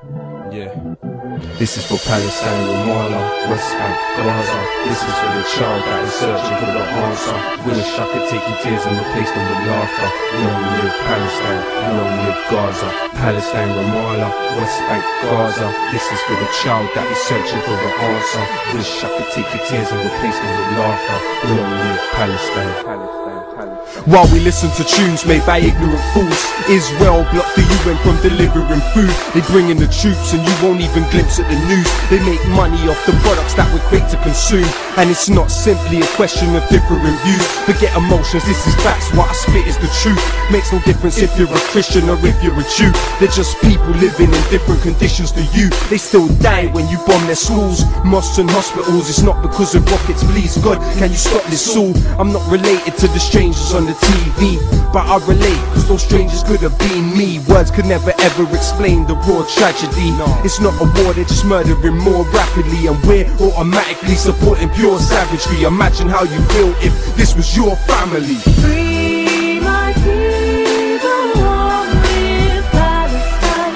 Yeah. This is for Palestine, Ramallah, West Bank, Gaza. This is for the child that is searching for the answer. Wish I could take your tears and replace them with laughter. Long live Palestine, long live Gaza. Palestine, Ramallah, West Bank, Gaza. This is for the child that is searching for the answer. Wish I could take your tears and replace them with laughter. Long live Palestine. While we listen to tunes made by ignorant fools, Israel blocked the UN from delivering food. They bring in the troops and you won't even glimpse at the news. They make money off the products that we're quick to consume. And it's not simply a question of different views. Forget emotions, this is facts, what I spit is the truth. Makes no difference if you're a Christian or if you're a Jew. They're just people living in different conditions to you. They still die when you bomb their schools, mosques and hospitals. It's not because of rockets, please God, can you stop this all? I'm not related to the strangers on the TV, but I relate, cause those strangers could have been me. Words could never ever explain the raw tragedy. It's not a war, they're just murdering more rapidly, and we're automatically supporting pure savagery. Imagine how you feel if this was your family. Free my people, long live Palestine.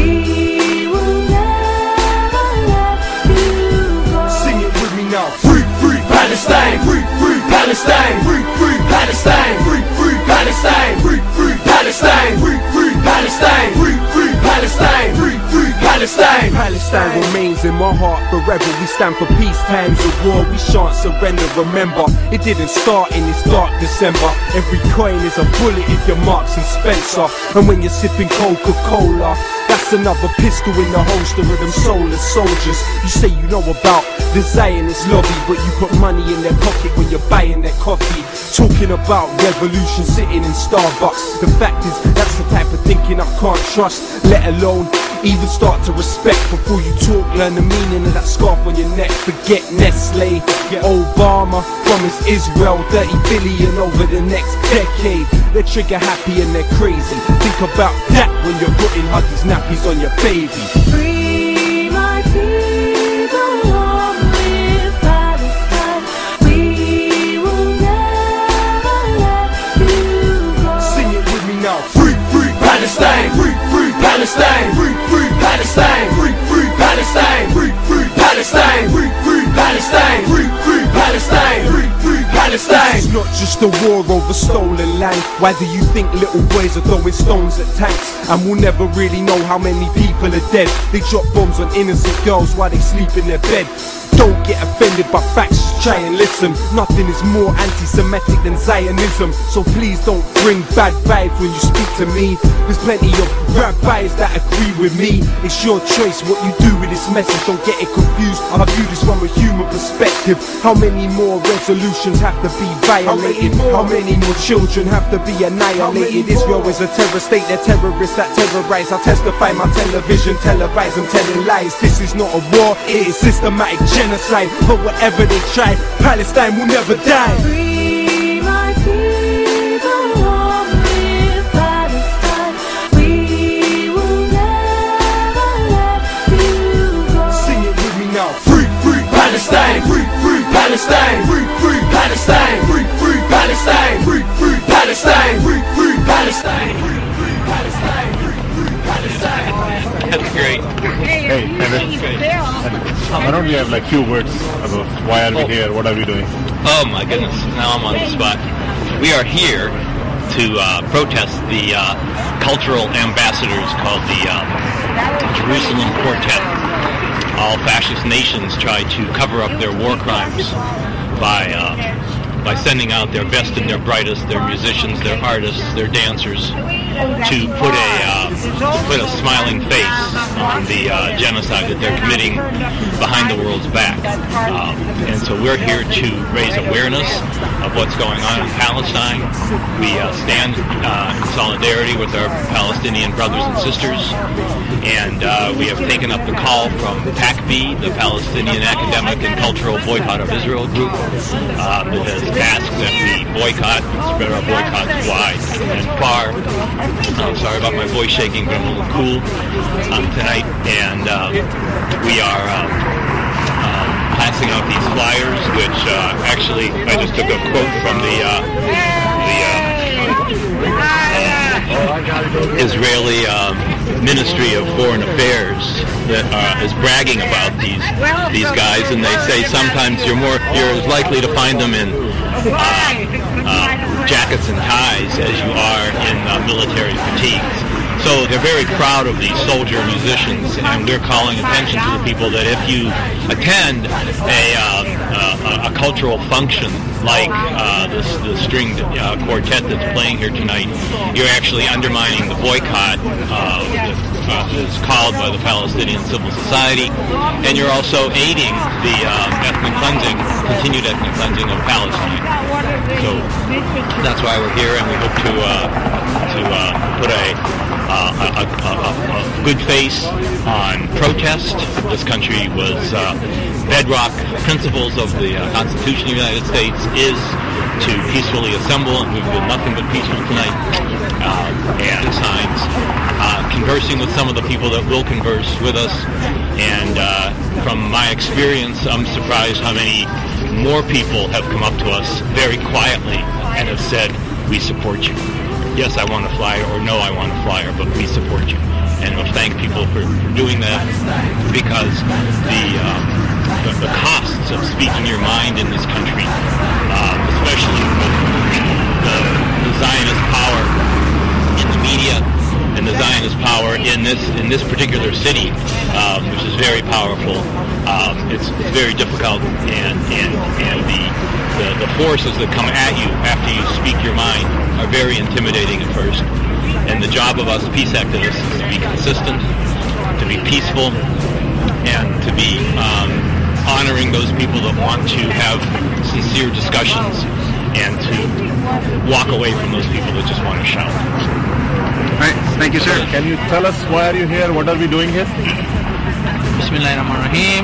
We will never let you go. Sing it with me now. Free, free Palestine, free, free Palestine, free, free Palestine, free, free Palestine, free, free Palestine, free, free Palestine, free, free Palestine, free, free Palestine. Palestine remains in my heart forever. We stand for peace, times of war, we shan't surrender. Remember, it didn't start in this dark December. Every coin is a bullet if you're Marks and Spencer. And when you're sipping Coca-Cola, that's another pistol in the holster of them soulless soldiers. You say you know about the Zionist lobby, but you put money in their pocket when you're buying their coffee. Talking about revolution sitting in Starbucks. The fact is, that's the type of thinking I can't trust, let alone even start to respect. Before you talk, learn the meaning of that scarf on your neck. Forget Nestle, Obama promised Israel 30 billion over the next decade. They're trigger happy and they're crazy. Think about that when you're putting Huggies nappies on your baby. Free my people, long live Palestine. We will never let you go. Sing it with me now. Free, free Palestine, free, free Palestine, free, free Palestine, free, free Palestine, free, free Palestine, free, free Palestine, free, free Palestine, free, free Palestine. It's not just a war over stolen land. Why do you think little boys are throwing stones at tanks? And we'll never really know how many people are dead. They drop bombs on innocent girls while they sleep in their bed. Don't get offended by facts, just try and listen. Nothing is more anti-Semitic than Zionism. So please don't bring bad vibes when you speak to me. There's plenty of rabbis that agree with me. It's your choice what you do with this message, don't get it confused. I view this from a human perspective. How many more resolutions have to be violated? How many more children have to be annihilated? Israel is a terror state, they're terrorists that terrorize. I testify my television, televise and telling lies. This is not a war, it is systematic genocide. But whatever they try, Palestine will never die. Free my people, long live Palestine. We will never let you go. Sing it with me now. Free, free Palestine, free, free Palestine, free, free Palestine, free, free Palestine, free, free Palestine, free, free Palestine, free, free Palestine, free, free Palestine. That's great. Hey, why don't we have like few words about why are we here, what are we doing? Oh my goodness, now I'm on the spot. We are here to protest the cultural ambassadors called the Jerusalem Quartet. All fascist nations try to cover up their war crimes by sending out their best and their brightest, their musicians, their artists, their dancers, to put a smiling face on the genocide that they're committing behind the world's back. And so we're here to raise awareness of what's going on in Palestine. We stand in solidarity with our Palestinian brothers and sisters, and we have taken up the call from PACB, the Palestinian Academic and Cultural Boycott of Israel group, that has asked that we boycott and spread our boycotts wide and far. I'm sorry about my voice shaking, but I'm a little cool tonight, and we are passing out these flyers, which actually I just took a quote from the Israeli Ministry of Foreign Affairs that is bragging about these guys, and they say sometimes you're as likely to find them in jackets and ties as you are in military fatigues. So they're very proud of these soldier musicians, and we're calling attention to the people that if you attend a cultural function like the stringed quartet that's playing here tonight, you're actually undermining the boycott that's called by the Palestinian Civil Society, and you're also aiding the continued ethnic cleansing of Palestine. So that's why we're here, and we hope to put a good face on protest. This country was bedrock principles of the Constitution of the United States is to peacefully assemble, and we've been nothing but peaceful tonight. And signs, conversing with some of the people that will converse with us, and from my experience, I'm surprised how many more people have come up to us very quietly and have said, "We support you. Yes, I want a flyer," or "No, I want a flyer, but we support you." And we'll thank people for doing that, because the costs of speaking your mind in this country, especially with the Zionist power in the media and the Zionist power in this particular city, which is very powerful, it's very difficult, and the forces that come at you after you speak your mind are very intimidating at first. And the job of us peace activists is to be consistent, to be peaceful, and to be honoring those people that want to have sincere discussions, and to walk away from those people that just want to shout. Right. Thank you, sir. Can you tell us why are you here? What are we doing here? Bismillahirrahmanirrahim.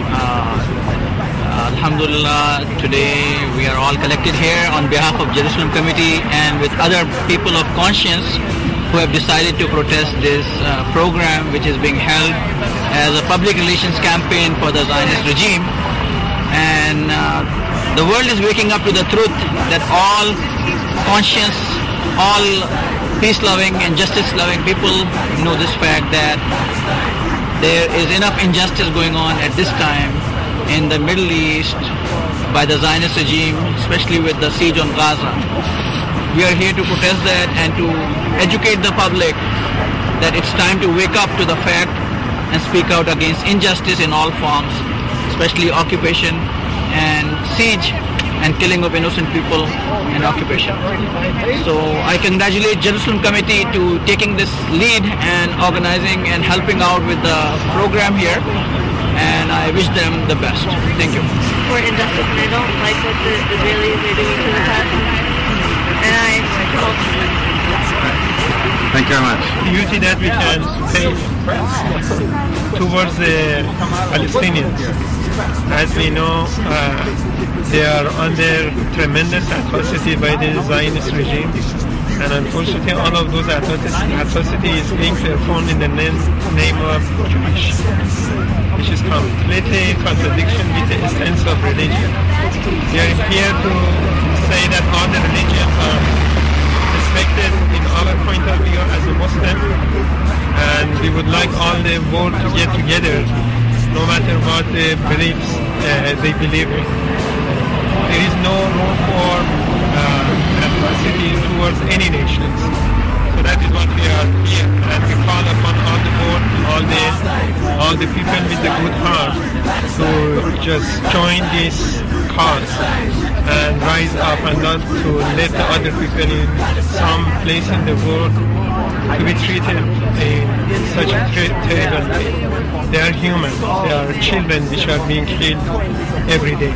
Alhamdulillah, today we are all collected here on behalf of Jerusalem Committee and with other people of conscience who have decided to protest this program, which is being held as a public relations campaign for the Zionist regime. And the world is waking up to the truth that all conscience, all peace-loving and justice-loving people know this fact that there is enough injustice going on at this time in the Middle East by the Zionist regime, especially with the siege on Gaza. We are here to protest that and to educate the public that it's time to wake up to the fact and speak out against injustice in all forms, especially occupation and siege and killing of innocent people and occupation. So I congratulate Jerusalem Committee to taking this lead and organizing and helping out with the program here, and I wish them the best. Thank you. For injustice, and I don't like what the Israelis are doing to the Palestinians. And I hope. Thank you very much. The duty that we can pay towards the Palestinians. As we know, they are under tremendous atrocity by the Zionist regime, and unfortunately all of those atrocities is being performed in the name of Jewish, which is completely in contradiction with the essence of religion. We are here to say that all the religions are respected in our point of view as a Muslim, and we would like all the world to get together, no matter what the beliefs they believe in. There is no room for atrocity towards any nations. So that is what we are here, and we call upon all the world, all the people with the good heart to just join this cause and rise up, and not to let the other people in some place in the world to be treated in such a terrible way. They are human. They are children which are being killed every day.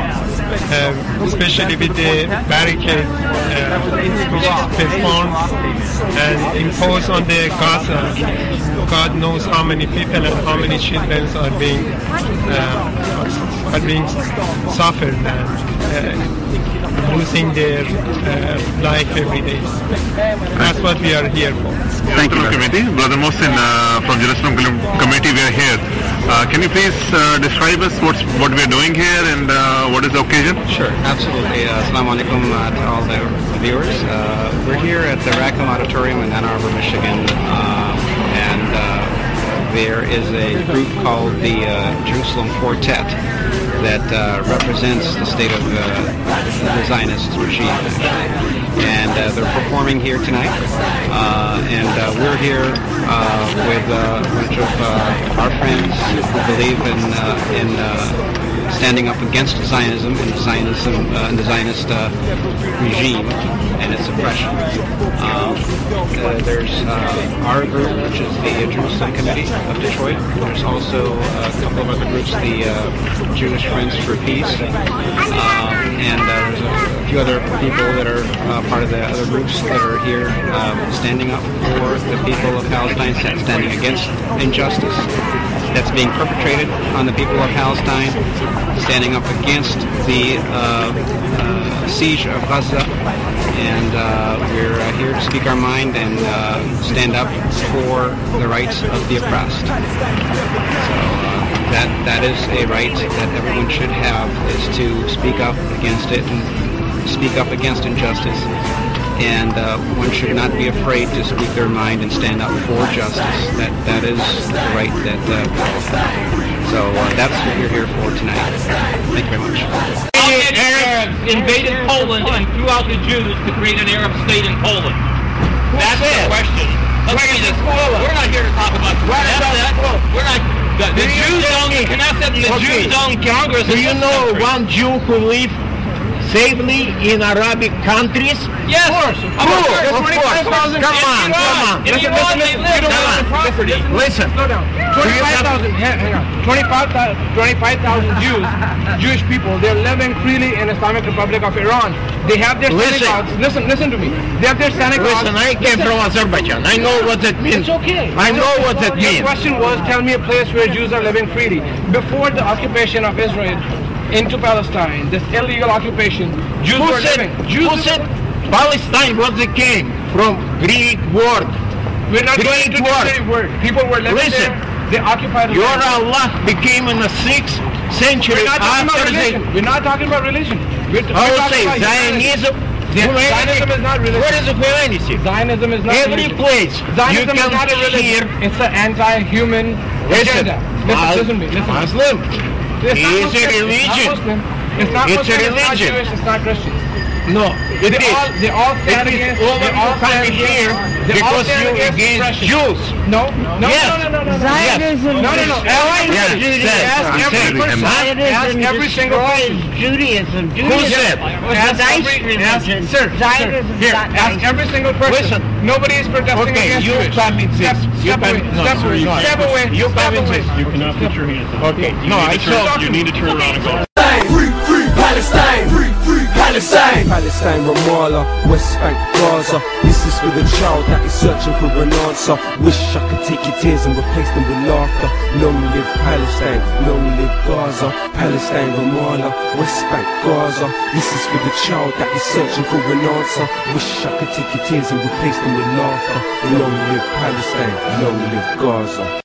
Especially with the barricade which is performed and imposed on the Gaza. God knows how many people and how many children are being suffered and losing their life every day. That's what we are here for. Thank you, Committee. Brother Mohsin from Jerusalem Committee, we are here. Can you please describe us what we are doing here and what is the occasion? Sure, absolutely. Assalamu alaikum to all the viewers. We're here at the Rackham Auditorium in Ann Arbor, Michigan, and there is a group called the Jerusalem Quartet that represents the state of the Zionist regime, actually. And they're performing here tonight. And we're here with a bunch of our friends who believe in standing up against Zionism and the Zionist regime and its oppression. There's our group, which is the Jerusalem Committee of Detroit. There's also a couple of other groups, the Jewish Friends for Peace, and there's a few other people that are part of the other groups that are here standing up for the people of Palestine, standing against injustice that's being perpetrated on the people of Palestine, standing up against the siege of Gaza, and we're here to speak our mind and stand up for the rights of the oppressed. So that is a right that everyone should have, is to speak up against it and speak up against injustice. And one should not be afraid to speak their mind and stand up for justice. That is the right that so that's what we're here for tonight. Thank you very much. Arabs invaded Poland and threw out the Jews to create an Arab state in Poland. That's the question. We're not here to talk about Knesset. We're not. The Jews own the Knesset and the Jews own Congress. Do you know one Jew who lived safely in Arabic countries? Yes, of course. Come on. Listen. 25,000 Jewish people, they're living freely in Islamic Republic of Iran. They have their synagogues. Listen to me. They have their synagogues. Listen, I came from Azerbaijan. I know what that means. It's okay. I know what that means. Your question was, tell me a place where Jews are living freely. Before the occupation of Israel into Palestine, this illegal occupation, Jews were living. Who said Palestine was a came from Greek word? We're not going to the word. People were living there. They occupied your Allah became in the 6th century after the... We're not talking about religion. I would say Zionism. Zionism is not religion. What is humanity? Zionism is not every religion. place. Zionism is not a religion. It's an anti-human agenda. Listen to me. Muslim. It's a religion. It's not Muslim. It's a religion. It's not Jewish. It's not Christian. No, it is. They all stand against. They all stand here because you against Jews. No. Zionism. No. Ask every single person. Judaism. Who said? Ask every single person. Listen. Nobody is protesting against Jewish. Step away. You cannot put your hands up. Okay. No, you need to turn around and go. Free Palestine. Free Palestine. Palestine, Ramallah, West Bank, Gaza. This is for the child that is searching for an answer. Wish I could take your tears and replace them with laughter. Long live Palestine, long live Gaza. Palestine, Ramallah, West Bank, Gaza. This is for the child that is searching for an answer. Wish I could take your tears and replace them with laughter. Long live Palestine, long live Gaza.